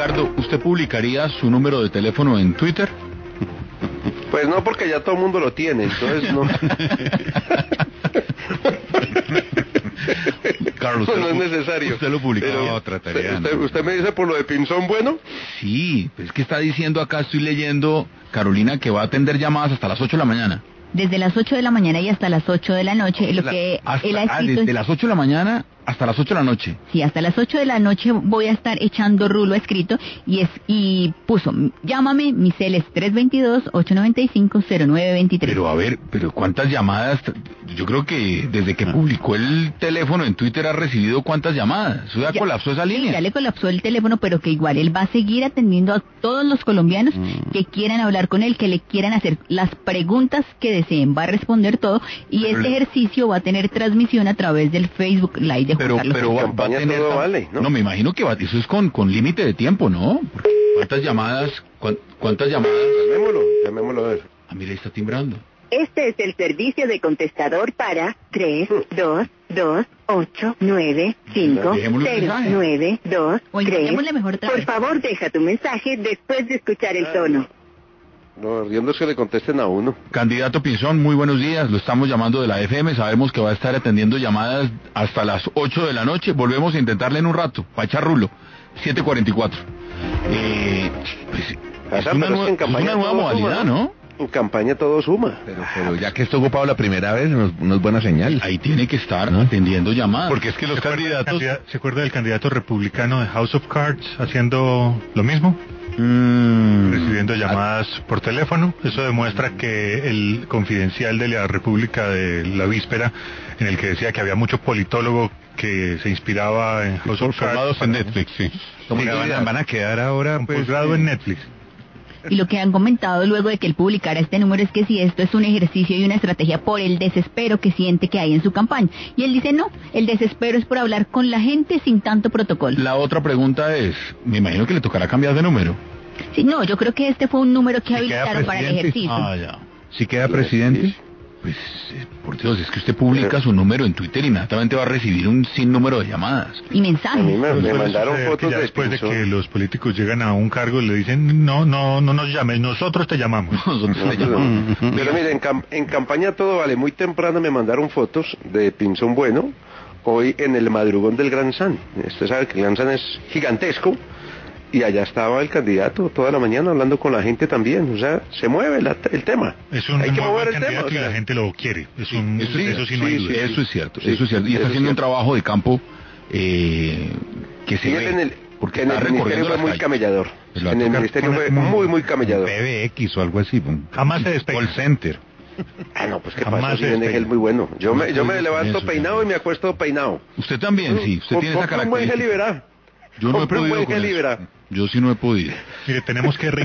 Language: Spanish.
Ricardo, ¿usted publicaría su número de teléfono en Twitter? Pues no, porque ya todo el mundo lo tiene, entonces no. Carlos, no es necesario. Usted lo publicó. No, trataría. ¿Usted me dice por lo de Pinzón Bueno? Sí, pues es que está diciendo acá, estoy leyendo, Carolina, que va a atender llamadas hasta las 8 de la mañana. Desde las 8 de la mañana y hasta las 8 de la noche, lo que él ha escrito desde las 8 de la mañana hasta las 8 de la noche. Sí, hasta las 8 de la noche voy a estar echando rulo escrito y puso, llámame, mi cel es 322-895-0923. Pero a ver, ¿cuántas llamadas? Yo creo que desde que publicó el teléfono en Twitter ha recibido ¿cuántas llamadas? ¿Eso ya colapsó esa línea? Ya le colapsó el teléfono, pero que igual él va a seguir atendiendo a todos los colombianos que quieran hablar con él, que le quieran hacer las preguntas que deseen, va a responder todo y este ejercicio va a tener transmisión a través del Facebook Live de Pero va a tener todo vale, ¿no? No, me imagino que eso es con límite de tiempo, ¿no? Porque ¿cuántas llamadas? Llamémoslo a ver. Ah, mira, ahí está timbrando. Este es el servicio de contestador para 322-895-0923. Por favor, deja tu mensaje después de escuchar el tono. No, riendo es que le contesten a uno. Candidato Pinzón, muy buenos días. Lo estamos llamando de la FM. Sabemos que va a estar atendiendo llamadas hasta las 8 de la noche. Volvemos a intentarle en un rato. Pa' echar rulo. 7:44. Pues, es una nueva modalidad, ¿no? En campaña todo suma. Pero ya que esto ocupado la primera vez, no es buena señal. Ahí tiene que estar atendiendo llamadas. Porque es que los candidatos... ¿Se acuerda del candidato republicano de House of Cards haciendo lo mismo? Recibiendo llamadas por teléfono. Eso demuestra que el confidencial de la República de la víspera, en el que decía que había mucho politólogo que se inspiraba en House of Cards en Netflix, sí. Van a quedar ahora un posgrado en Netflix. Y lo que han comentado luego de que él publicara este número es que si esto es un ejercicio y una estrategia por el desespero que siente que hay en su campaña. Y él dice no, el desespero es por hablar con la gente sin tanto protocolo. La otra pregunta es, me imagino que le tocará cambiar de número. Sí, no, yo creo que este fue un número que habilitaron para el ejercicio. Ah, ya. ¿Si queda presidente? Pues, por Dios, es que usted publica su número en Twitter y inmediatamente va a recibir un sinnúmero de llamadas. Y mensajes. A mí me mandaron fotos después de que los políticos llegan a un cargo y le dicen, no nos llames, nosotros te llamamos. Pero mire, en campaña todo vale. Muy temprano me mandaron fotos de Pinzón Bueno, hoy en el madrugón del Gran San. Usted sabe que el Gran San es gigantesco. Y allá estaba el candidato toda la mañana hablando con la gente también. O sea, se mueve el tema. Es un Hay que mover el candidato tema. Y la gente lo quiere. Eso sí no hay duda. Eso es cierto. Y está haciendo un trabajo de campo que se ve. Porque en el ministerio fue muy camellador. En el ministerio fue muy camellador. PBX o algo así. Jamás se despega. Call center. Ah, no, pues qué pasa, si viene gel muy bueno. Yo me levanto peinado y me acuesto peinado. Usted también, sí. Usted tiene esa característica. Un buen gel liberal. Yo no he podido. Yo sí no he podido. Mire, tenemos que